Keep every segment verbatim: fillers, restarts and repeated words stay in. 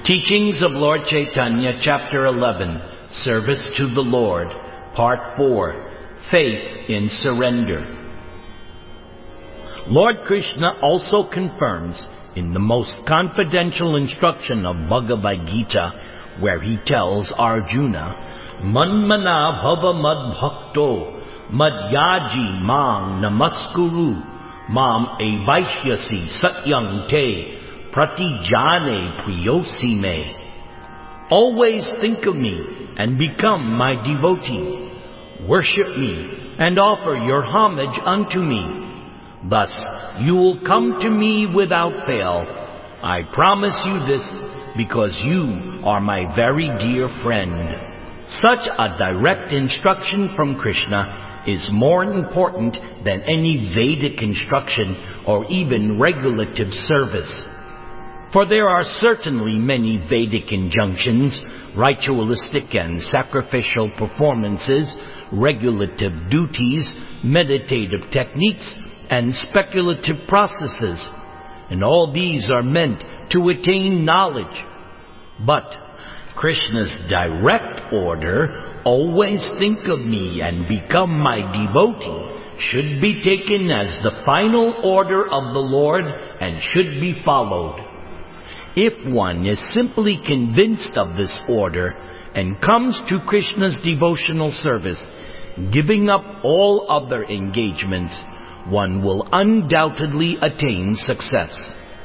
Teachings of Lord Chaitanya, Chapter eleven, Service to the Lord, Part four, Faith in Surrender. Lord Krishna also confirms in the most confidential instruction of Bhagavad Gita, where he tells Arjuna, Manmana bhava mad bhakto madhyaji mang namaskuru mam evaishyasi satyam te pratijane priyosi me. Always think of me and become my devotee. Worship me and offer your homage unto me. Thus you will come to me without fail. I promise you this because you are my very dear friend. Such a direct instruction from Krishna is more important than any Vedic instruction or even regulative service. For there are certainly many Vedic injunctions, ritualistic and sacrificial performances, regulative duties, meditative techniques, and speculative processes, and all these are meant to attain knowledge. But Krishna's direct order, always think of me and become my devotee, should be taken as the final order of the Lord and should be followed. If one is simply convinced of this order and comes to Krishna's devotional service, giving up all other engagements, one will undoubtedly attain success.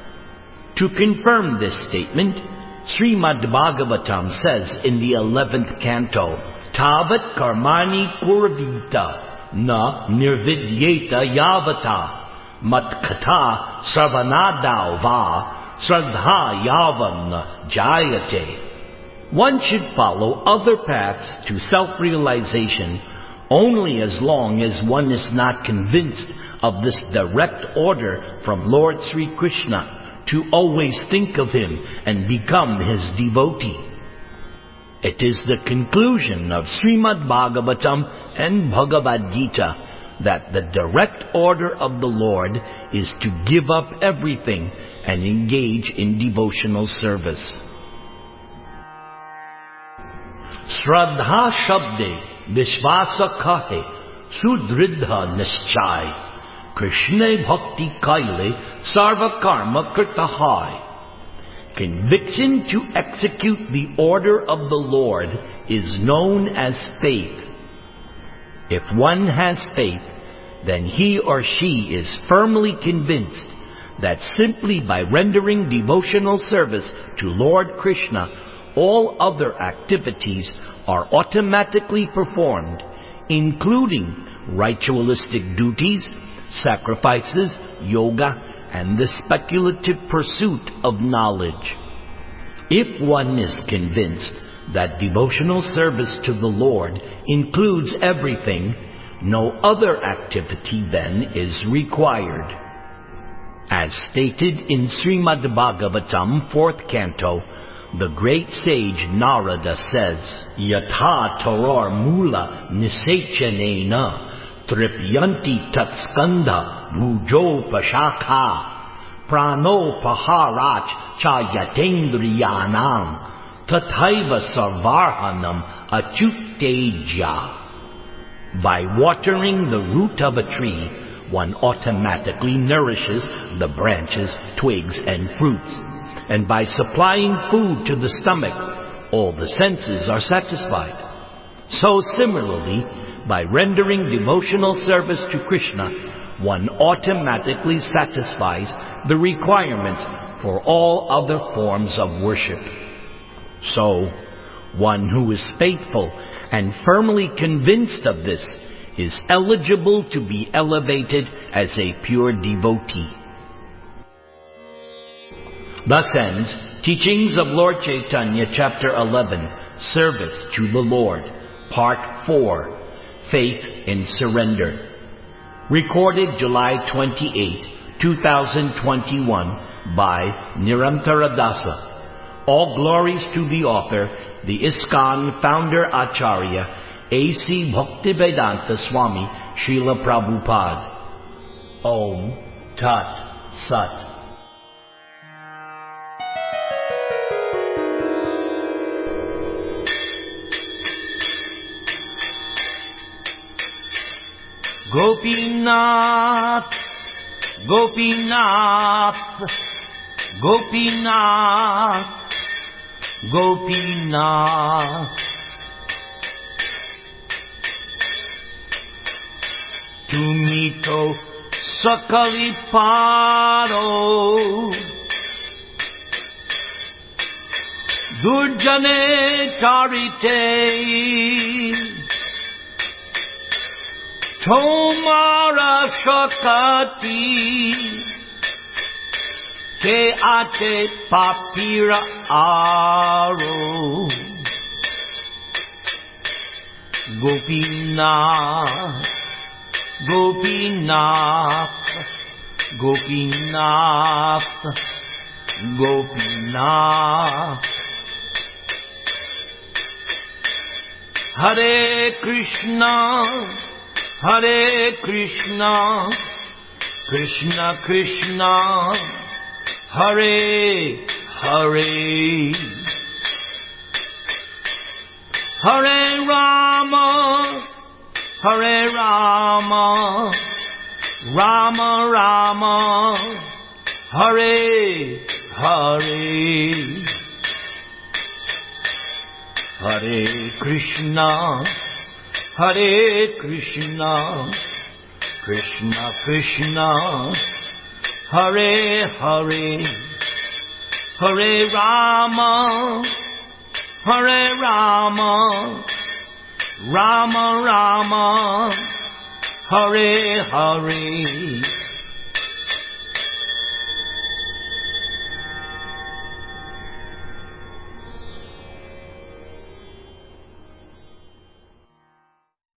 To confirm this statement, Srimad Bhagavatam says in the eleventh canto, Tavat karmani kurvita na nirvidyeta yavata matkata sarvanadau va Sraddha yavam jayate. One should follow other paths to self-realization only as long as one is not convinced of this direct order from Lord Sri Krishna to always think of him and become his devotee. It is the conclusion of Srimad Bhagavatam and Bhagavad Gita that the direct order of the Lord is to give up everything and engage in devotional service. Shraddha Shabde Vishvasa Kahe Sudridha Nischai Krishna Bhakti Kaile Sarva Karma Kirtahai. Conviction to execute the order of the Lord is known as faith. If one has faith, then he or she is firmly convinced that simply by rendering devotional service to Lord Krishna, all other activities are automatically performed, including ritualistic duties, sacrifices, yoga, and the speculative pursuit of knowledge. If one is convinced that devotional service to the Lord includes everything, no other activity then is required. As stated in Srimad Bhagavatam, fourth canto, the great sage Narada says, Yatha taror mula nisechanena tripyanti tatskanda bhujo pashakha prano paharach chayatendriyanam tathaiva sarvarhanam achyuteja. By watering the root of a tree, one automatically nourishes the branches, twigs, and fruits. And by supplying food to the stomach, all the senses are satisfied. So similarly, by rendering devotional service to Krishna, one automatically satisfies the requirements for all other forms of worship. So, one who is faithful and firmly convinced of this is eligible to be elevated as a pure devotee. Thus ends Teachings of Lord Chaitanya, Chapter eleven, Service to the Lord, Part four, Faith in Surrender. Recorded July twenty-eighth, two thousand twenty-one by Nirantara Dasa. All glories to the author, the ISKCON founder Acharya, A C Bhaktivedanta Swami Srila Prabhupada. Om Tat Sat. Gopinath, Gopinath, Gopinath, Gopinath. Tumito Sakaliparo, Durjane Tarite, Tomara Shakati, Te Ate Papira Aro, Gopinath, Gopinath, Gopinath, Gopinath. Hare Krishna, Hare Krishna, Krishna Krishna, Hare Hare, Hare Rama, Hare Rama, Rama Rama, Hare Hare, Hare Krishna, Hare Krishna, Krishna Krishna, Hare Hare, Hare Rama, Hare Rama, Rama Rama, Hare Hare.